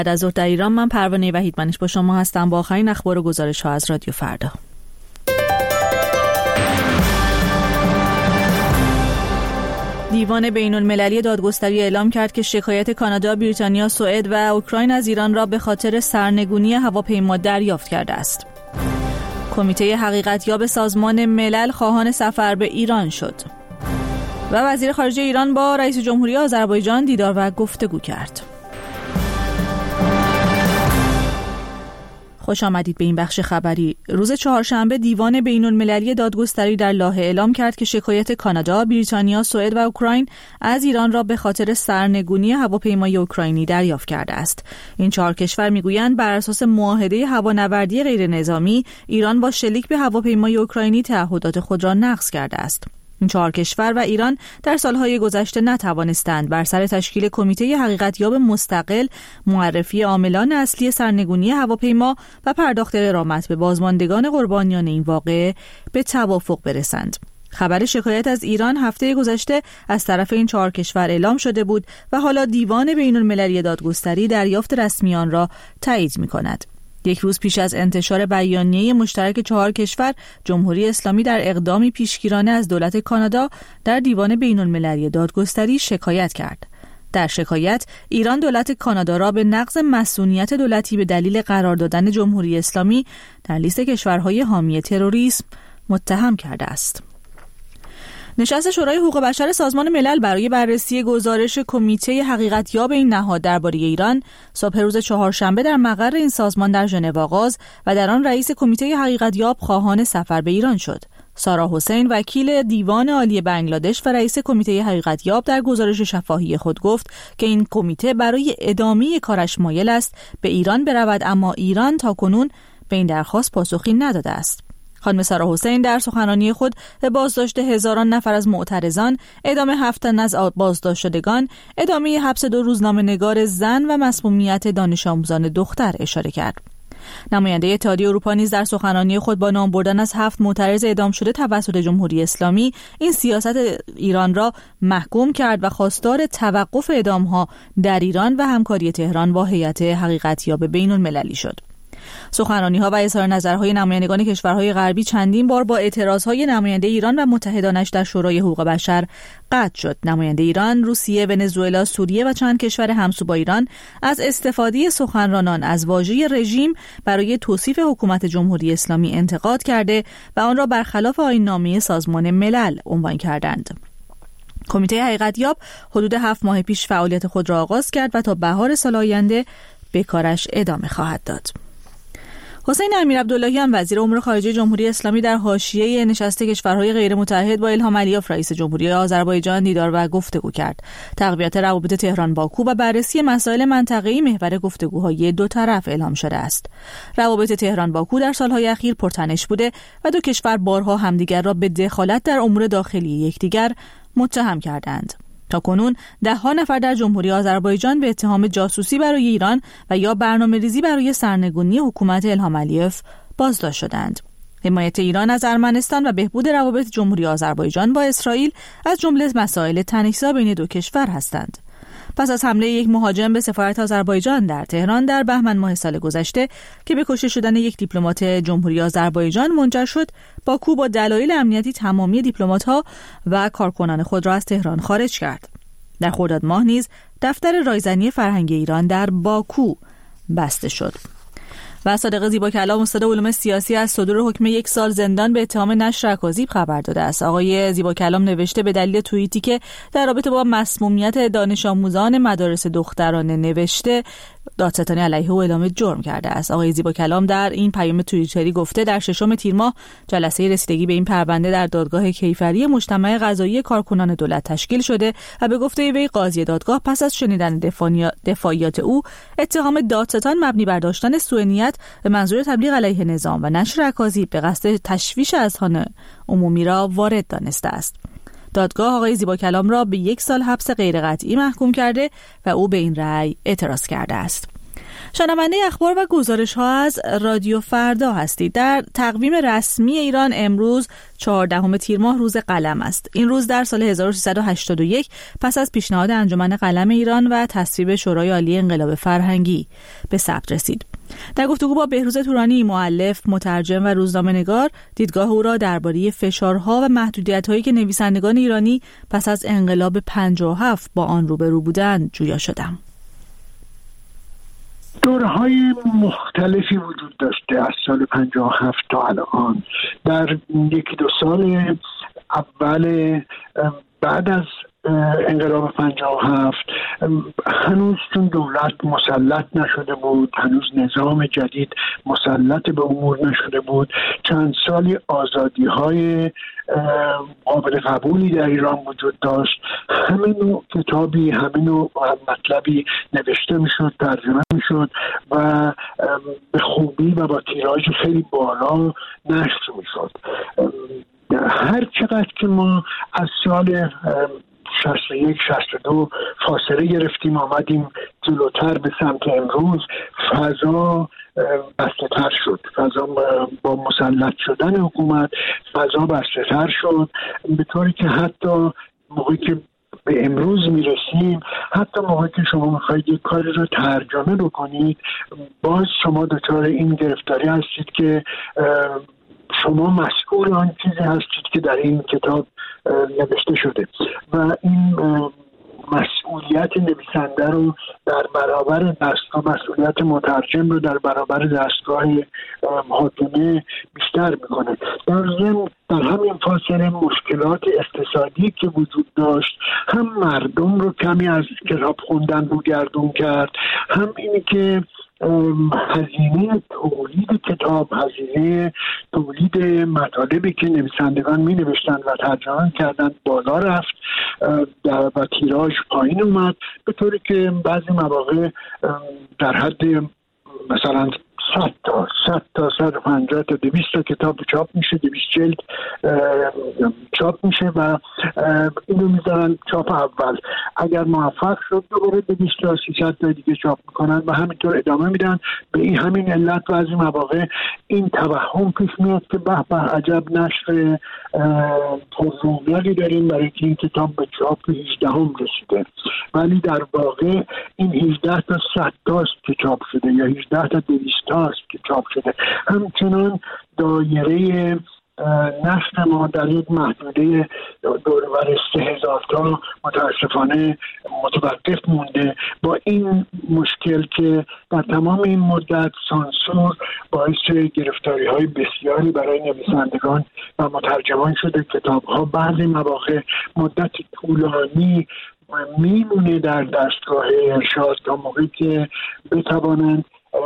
بعد از ظهر در ایران، من پروانه وحیدمنش با شما هستم با آخرین اخبار و گزارش‌ها از رادیو فردا. دیوان بین‌المللی دادگستری اعلام کرد که شکایت کانادا، بریتانیا، سوئد و اوکراین از ایران را به خاطر سرنگونی هواپیما دریافت کرده است. کمیته حقیقتیاب سازمان ملل خواهان سفر به ایران شد. و وزیر خارجه ایران با رئیس جمهوری آذربایجان دیدار و گفتگو کرد. خوش آمدید به این بخش خبری. روز چهارشنبه دیوان بین‌المللی دادگستری در لاهه اعلام کرد که شکایت کانادا، بریتانیا، سوئد و اوکراین از ایران را به خاطر سرنگونی هواپیمای اوکراینی دریافت کرده است. این 4 کشور میگویند بر اساس معاهده هوانوردی غیرنظامی، ایران با شلیک به هواپیمای اوکراینی تعهدات خود را نقض کرده است. این 4 کشور و ایران در سالهای گذشته نتوانستند بر سر تشکیل کمیته حقیقتیاب مستقل، معرفی عاملان اصلی سرنگونی هواپیما و پرداخت غرامت به بازماندگان قربانیان این واقعه به توافق برسند. خبر شکایت از ایران هفته گذشته از طرف این 4 کشور اعلام شده بود و حالا دیوان بین‌المللی دادگستری دریافت رسمی آن را تایید می‌کند. 1 روز پیش از انتشار بیانیه مشترک 4 کشور، جمهوری اسلامی در اقدامی پیشگیرانه از دولت کانادا در دیوان بین‌المللی دادگستری شکایت کرد. در شکایت، ایران دولت کانادا را به نقض مصونیت دولتی به دلیل قرار دادن جمهوری اسلامی در لیست کشورهای حامی تروریسم متهم کرده است. نشست شورای حقوق بشر سازمان ملل برای بررسی گزارش کمیته حقیقتیاب این نهاد درباره ایران صبح روز چهارشنبه در مقر این سازمان در ژنو آغاز و در آن رئیس کمیته حقیقتیاب خواهان سفر به ایران شد. سارا حسین، وکیل دیوان عالی بنگلادش و رئیس کمیته حقیقتیاب، در گزارش شفاهی خود گفت که این کمیته برای ادامه کارش مایل است به ایران برود، اما ایران تاکنون به این درخواست پاسخی نداده است. خانم سارا حسین در سخنرانی خود به بازداشت هزاران نفر از معترضان، ادامه 7 تن از بازداشت شدگان، ادامه حبس 2 روزنامه‌نگار زن و مسمومیت دانش آموزان دختر اشاره کرد. نماینده اتحادیه اروپا نیز در سخنرانی خود با نام بردن از 7 معترض اعدام شده توسط جمهوری اسلامی این سیاست ایران را محکوم کرد و خواستار توقف اعدام‌ها در ایران و همکاری تهران با هیئت حقیقتیاب بین‌المللی شد. سخنرانی‌ها و اظهار نظرهای نمایندگان کشورهای غربی چندین بار با اعتراضهای نماینده ایران و متحدانش در شورای حقوق بشر قطع شد. نماینده ایران، روسیه، ونزوئلا، سوریه و چند کشور همسو با ایران از استفاده سخنرانان از واژه رژیم برای توصیف حکومت جمهوری اسلامی انتقاد کرده و آن را برخلاف آیین‌نامه سازمان ملل عنوان کردند. کمیته حقیقتیاب حدود 7 ماه پیش فعالیت خود را آغاز کرد و تا بهار سال آینده به کارش ادامه خواهد داد. حسین امیرعبداللهیان، وزیر امور خارجه جمهوری اسلامی، در حاشیه نشست کشورهای غیر متحد با الهام علیوف، رئیس جمهوری آذربایجان، دیدار و گفتگو کرد. تقویت روابط تهران باکو و بررسی مسائل منطقه‌ای محور گفتگوهای 2 طرف اعلام شده است. روابط تهران باکو در سالهای اخیر پرتنش بوده و 2 کشور بارها همدیگر را به دخالت در امور داخلی یکدیگر متهم کردند. تاکنون 10 نفر در جمهوری آذربایجان به اتهام جاسوسی برای ایران و یا برنامه‌ریزی برای سرنگونی حکومت الهام علیوف بازداشت شدند. حمایت ایران از ارمنستان و بهبود روابط جمهوری آذربایجان با اسرائیل از جمله مسائل تنش‌زا بین 2 کشور هستند. پس از حمله یک مهاجم به سفارت آذربایجان در تهران در بهمن ماه سال گذشته که به کشته شدن یک دیپلمات جمهوری آذربایجان منجر شد، باکو با دلایل امنیتی تمامی دیپلمات‌ها و کارکنان خود را از تهران خارج کرد. در خرداد ماه نیز دفتر رایزنی فرهنگ ایران در باکو بسته شد. و صادق زیباکلام، استاد علوم سیاسی، از صدور حکم 1 سال زندان به اتهام نشر اکاذیب خبر داده است. آقای زیباکلام نوشته به دلیل توییتی که در رابطه با مسمومیت دانش آموزان مدارس دخترانه نوشته، دادستانی علیه او اعلام جرم کرده است. آقای زیباکلام در این پیام توییتری گفته در 6 تیر ماه جلسه رسیدگی به این پرونده در دادگاه کیفری مجتمع قضایی کارکنان دولت تشکیل شده و به گفته وی قاضی دادگاه پس از شنیدن دفاعیات او اتهام دادستان مبنی بر داشتن سوء نیت به منظور تبلیغ علیه نظام و نشر اکاذیب به قصد تشویش اذهان عمومی را وارد دانسته است. دادگاه آقای زیباکلام را به 1 سال حبس غیرقطعی محکوم کرده و او به این رأی اعتراض کرده است. شنونده اخبار و گزارش ها از رادیو فردا هستید. در تقویم رسمی ایران امروز 14 تیر ماه روز قلم است. این روز در سال 1381 پس از پیشنهاد انجمن قلم ایران و تصویب شورای عالی انقلاب فرهنگی به ثبت رسید. در گفتگو با بهروز تورانی، مؤلف، مترجم و روزنامه‌نگار، دیدگاه او را درباره فشارها و محدودیت‌هایی که نویسندگان ایرانی پس از انقلاب 57 با آن روبرو بودند جویا شدم. دورهای مختلفی وجود داشته از سال 57 تا الان. در یکی دو سال اول بعد از انقلاب 57 هنوز چون دولت مسلط نشده بود، هنوز نظام جدید مسلط به امور نشده بود، چند سالی آزادی‌های قابل قبولی در ایران وجود داشت. همه نوع کتابی، همه نوع مطلبی نوشته میشد، ترجمه میشد و به خوبی و با تیراژ خیلی بالا نشر میشد. هر چقدر که ما از سال 61-62 فاصله گرفتیم، آمدیم جلوتر به سمت امروز، فضا بسته‌تر شد. فضا با مسلط شدن حکومت فضا بسته‌تر شد، به طوری که حتی موقعی که به امروز میرسیم، حتی موقعی که شما میخواید یک کاری رو ترجمه بکنید، باز شما دچار این گرفتاری هستید که شما مسئول آن چیزی هستید که در این کتاب نوشته شده و این مسئولیت نویسنده رو در برابر دستگاه، مسئولیت مترجم رو در برابر دستگاه محاکمه بیشتر میکنه. در ضمن در همین فاصله مشکلات اقتصادی که وجود داشت، هم مردم رو کمی از کتاب خوندن رو گردون کرد، هم اینی که هزینه تولید کتاب، هزینه تولید مطالبی که نویسندگان می نوشتن و ترجمه کردن بالا رفت و تیراژ پایین اومد، به طوری که بعضی مواقع در حد مثلا 100 تا 150 تا 200 تا کتاب چاپ میشه، 200 جلد چاپ میشه و اینو میذارن چاپ اول. اگر موفق شد دوباره 200 تا 300 تا دیگه چاپ میکنن و همینطور ادامه میدن. به این همین علت بعضی مواقع این توهم پیش میاد که به به عجب نشر پررونقی داریم برای که این کتاب به چاپ 18 رسیده، ولی در واقع این 18 تا 100 تاست که چاپ شده یا 18 تا 200 تاست که چاپ شده. همچنان دایره نشر ما در یک محدوده دورور 3000 تا متاسفانه متوقف مونده، با این مشکل که در تمام این مدت سانسور باعث گرفتاری های بسیاری برای نویسندگان و مترجمان شده. کتاب ها بعضی مواقع مدت طولانی میمونه در دستگاه ارشاد تا موقعی که بتوانند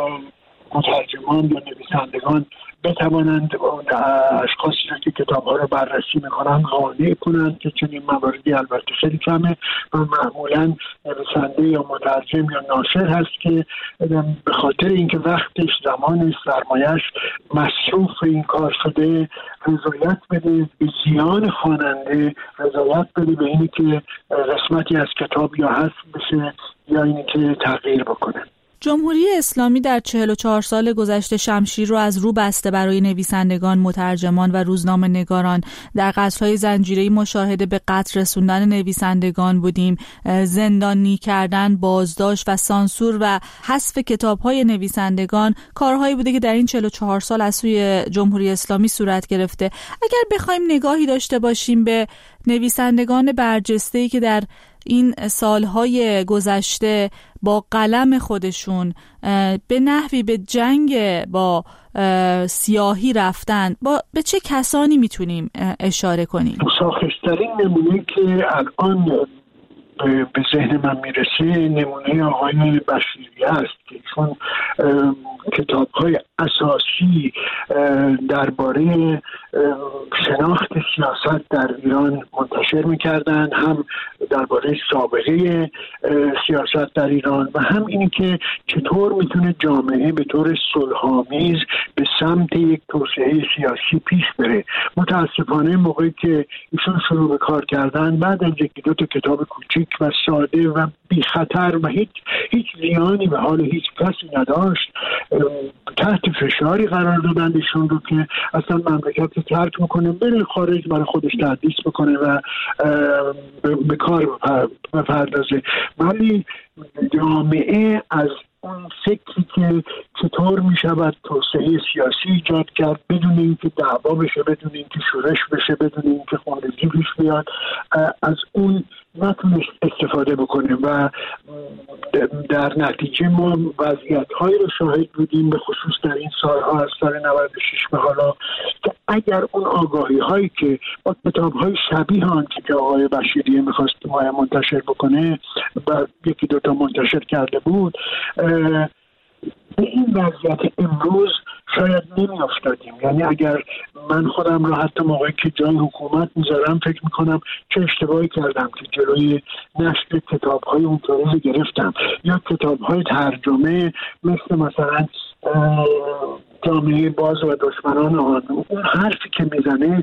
مترجمان یا نویسندگان بتوانند اشخاصی که کتاب‌ها رو بررسی میکنن قانع کنند که چنین مواردی البته خیلی کمه و معمولا نویسنده یا مترجم یا ناشر هست که به خاطر اینکه وقتش، زمانش، سرمایه‌اش مصروف این کار شده رضایت بده به زیان خواننده، رضایت بده به اینی که قسمتی از کتاب یا حذف بشه یا اینی که تغییر بکنه. جمهوری اسلامی در 44 سال گذشته شمشیر رو از رو بسته برای نویسندگان، مترجمان و روزنامه‌نگاران. در قتل‌های زنجیره‌ای مشاهده به قتل رسوندن نویسندگان بودیم، زندانی کردن، بازداشت و سانسور و حذف کتاب‌های نویسندگان کارهایی بوده که در این 44 سال از سوی جمهوری اسلامی صورت گرفته. اگر بخوایم نگاهی داشته باشیم به نویسندگان برجسته‌ای که در این سالهای گذشته با قلم خودشون به نحوی به جنگ با سیاهی رفتن، به چه کسانی میتونیم اشاره کنیم؟ شاخص‌ترین نمونه که الان به ذهن من میرسه نمونه آقای بشیری است که چون کتاب‌های اساسی درباره شناخت سیاست در ایران منتشر می‌کردن، هم درباره سابقه سیاست در ایران و هم اینی که چطور میتونه جامعه به طور صلح‌آمیز به سمت یک توسعه سیاسی پیش بره. متاسفانه موقعی که ایشون شروع به کار کردن، بعد از یکی دو تا کتاب کوچیک و ساده و بی خطر و هیچ زیانی به حال هیچ کسی نداشت، تحت فشاری قرار دادن ایشون رو که اصلا مملکت رو ترک میکنه، بره خارج برای خودش تدریس بکنه و به کار بپردازه. ولی جامعه از اون فکری که چطور میشود توسعه سیاسی ایجاد کرد بدون اینکه دعوا بشه، بدون اینکه شورش بشه، بدون اینکه خونریزی پیش بیاد، از اون نتونست استفاده بکنه و در نتیجه ما وضعیت‌هایی رو شاهد بودیم، به خصوص در این سالها از سال 96 به حالا، که اگر اون آگاهی‌هایی که با کتاب‌های شبیه آن که آقای بشیری می‌خواست ما منتشر بکنه و یکی دوتا منتشر کرده بود، به این وضعیت امروز شاید نمی افتادیم. یعنی اگر من خودم را حتی موقعی که جای حکومت میذارم فکر میکنم چه اشتباهی کردم که جلوی نشر کتاب‌های اونطوری رو گرفتم، یا کتاب‌های ترجمه مثلا جامعه باز و دشمنان آن، اون حرفی که میزنه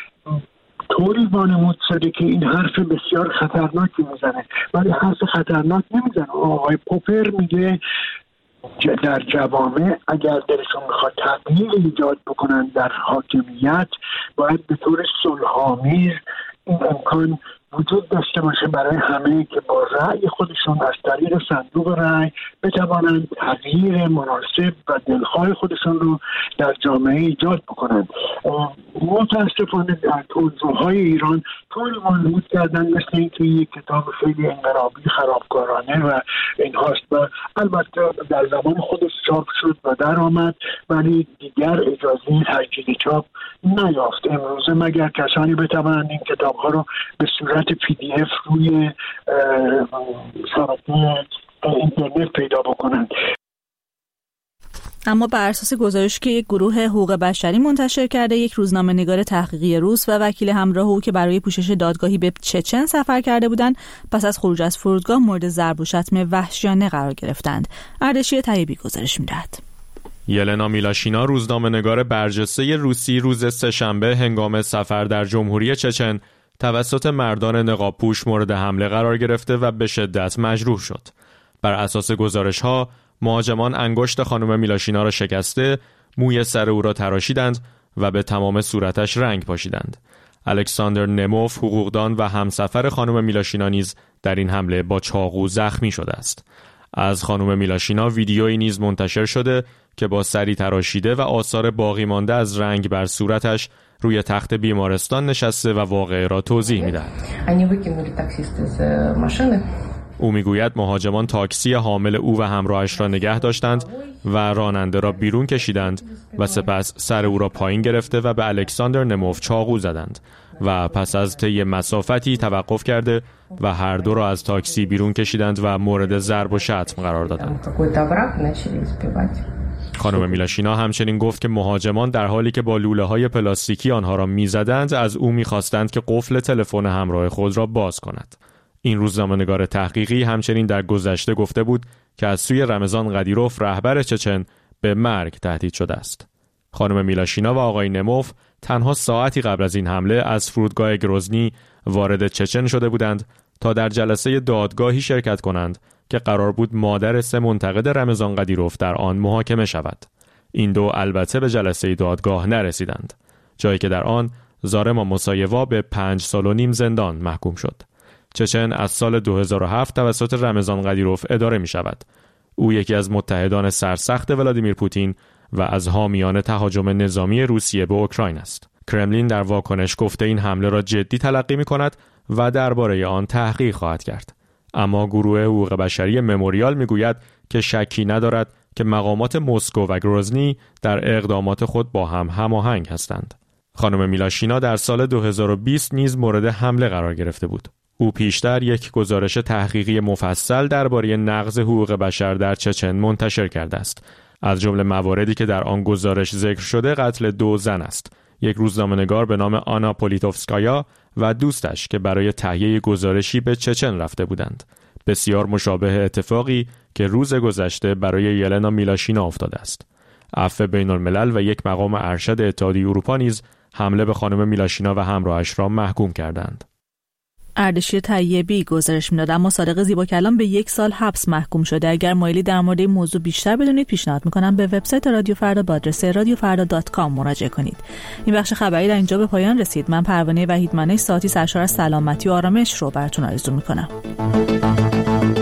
طوری وانمود شده که این حرف بسیار خطرناکی میزنه، ولی حرف خطرناک نمیزنه. آقای پوپر میگه در جوامع اگر دلشون میخواد تغییر ایجاد بکنن در حاکمیت، باید به طور صلح‌آمیز این امکان وجود داشته باشه برای همه که با رأی خودشون از طریق صندوق رأی بتوانند تغییر مناسب و دلخواه خودشون رو در جامعه ایجاد بکنند. متاسفانه در توزیع‌های ایران طوری وانمود کردن مثل اینکه یک کتاب خیلی انقلابی خرابکارانه و این هاست و البته در زمان خودش چاپ شد و در آمد، ولی دیگر اجازه تجدید چاپ نیافت امروزه، مگر کسانی بتوانند این کتاب‌ها رو به صورت PDF روی شبکه اینترنت پیدا بکنند. اما بر اساس گزارشی که یک گروه حقوق بشری منتشر کرده، یک روزنامه‌نگار تحقیقی روس و وکیل همراه او که برای پوشش دادگاهی به چچن سفر کرده بودند، پس از خروج از فرودگاه مورد ضرب و شتم وحشیانه قرار گرفتند. اردشیر طیبی گزارش می‌دهد. یلنا میلاشینا، روزنامه‌نگار برجسته روسی، روز سه‌شنبه هنگام سفر در جمهوری چچن توسط مردان نقاب‌پوش مورد حمله قرار گرفته و به شدت مجروح شد. بر اساس گزارش‌ها، مهاجمان انگشت خانم میلاشینا را شکسته، موی سر او را تراشیدند و به تمام صورتش رنگ پاشیدند. الکساندر نموف، حقوقدان و همسفر خانم میلاشینا نیز در این حمله با چاقو زخمی شده است. از خانم میلاشینا ویدیویی نیز منتشر شده که با سری تراشیده و آثار باقی مانده از رنگ بر صورتش روی تخت بیمارستان نشسته و واقعه را توضیح می‌دهد. او میگوید مهاجمان تاکسی حامل او و همراهش را نگه داشتند و راننده را بیرون کشیدند و سپس سر او را پایین گرفته و به الکساندر نموف چاقو زدند و پس از طی مسافتی توقف کرده و هر دو را از تاکسی بیرون کشیدند و مورد ضرب و شتم قرار دادند. خانم میلاشینا همچنین گفت که مهاجمان در حالی که با لوله‌های پلاستیکی آنها را می‌زدند، از او می‌خواستند که قفل تلفن همراه خود را باز کند. این روزنامه‌نگار تحقیقی همچنین در گذشته گفته بود که از سوی رمضان قدیروف، رهبر چچن، به مرگ تهدید شده است. خانم میلاشینا و آقای نموف تنها ساعتی قبل از این حمله از فرودگاه گروزنی وارد چچن شده بودند تا در جلسه دادگاهی شرکت کنند که قرار بود مادر 3 منتقد رمضان قدیروف در آن محاکمه شود. این دو البته به جلسه دادگاه نرسیدند، جایی که در آن زارما موسایوا به 5 سال و نیم زندان محکوم شد. چچن از سال 2007 توسط رمضان قدیروف اداره می شود. او یکی از متحدان سرسخت ولادیمیر پوتین و از حامیان تهاجم نظامی روسیه به اوکراین است. کرملین در واکنش گفته این حمله را جدی تلقی می کند و درباره آن تحقیق خواهد کرد. اما گروه حقوق بشری مموریال می گوید که شکی ندارد که مقامات مسکو و گروزنی در اقدامات خود با هم هماهنگ هستند. خانم میلاشینا در سال 2020 نیز مورد حمله قرار گرفته بود. او پیشتر یک گزارش تحقیقی مفصل درباره نقض حقوق بشر در چچن منتشر کرده است. از جمله مواردی که در آن گزارش ذکر شده قتل 2 زن است. یک روزنامه‌نگار به نام آنا پولیتوفسکایا و دوستش که برای تهیه گزارشی به چچن رفته بودند. بسیار مشابه اتفاقی که روز گذشته برای یلنا میلاشینا افتاده است. عفو بین الملل و یک مقام ارشد اتحادیه اروپا نیز حمله به خانم میلاشینا و همراهش را محکوم کردند. اردشیر طیبی گزارش می‌داد، اما صادق زیباکلام به 1 سال حبس محکوم شده. اگر مایلی در مورد این موضوع بیشتر بدونید پیشنهاد می‌کنم به وبسایت رادیو فردا با آدرس radiofarda.com مراجعه کنید. این بخش خبری در اینجا به پایان رسید. من پروانه وحیدمانی ساعتی سرشار از سلامتی و آرامش رو براتون آرزو می‌کنم.